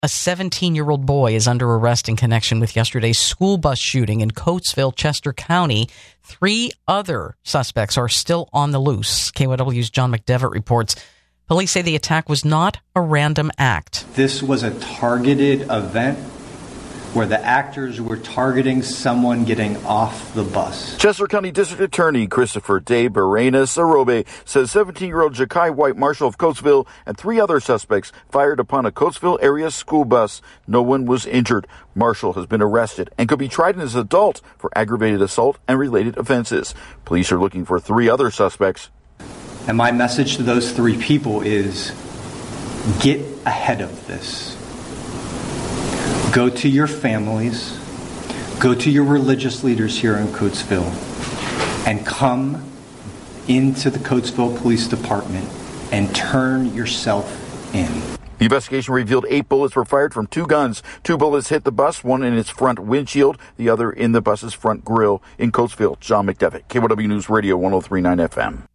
A 17-year-old boy is under arrest in connection with yesterday's school bus shooting in Coatesville, Chester County. 3 other suspects are still on the loose. KYW's John McDevitt reports. Police say the attack was not a random act. This was a targeted event where the actors were targeting someone getting off the bus. Chester County District Attorney Christopher De Barenas Arobe says 17-year-old Ja'Kai White, marshal of Coatesville, and 3 other suspects fired upon a Coatesville area school bus. No one was injured. Marshall has been arrested and could be tried as an adult for aggravated assault and related offenses. Police are looking for 3 other suspects. And my message to those 3 people is, get ahead of this. Go to your families, go to your religious leaders here in Coatesville, and come into the Coatesville Police Department and turn yourself in. The investigation revealed 8 bullets were fired from 2 guns. 2 bullets hit the bus, one in its front windshield, the other in the bus's front grille in Coatesville. John McDevitt, KYW News Radio 103.9 FM.